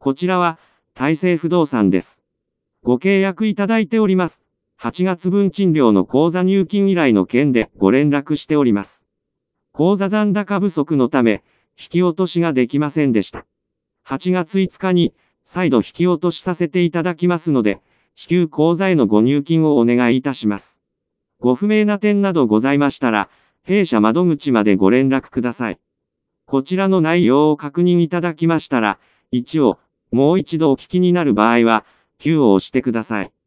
こちらは、大成不動産です。ご契約いただいております。8月分賃料の口座入金依頼の件でご連絡しております。口座残高不足のため、引き落としができませんでした。8月5日に、再度引き落としさせていただきますので、至急口座へのご入金をお願いいたします。ご不明な点などございましたら、弊社窓口までご連絡ください。こちらの内容を確認いただきましたら、1を、もう一度お聞きになる場合は、9を押してください。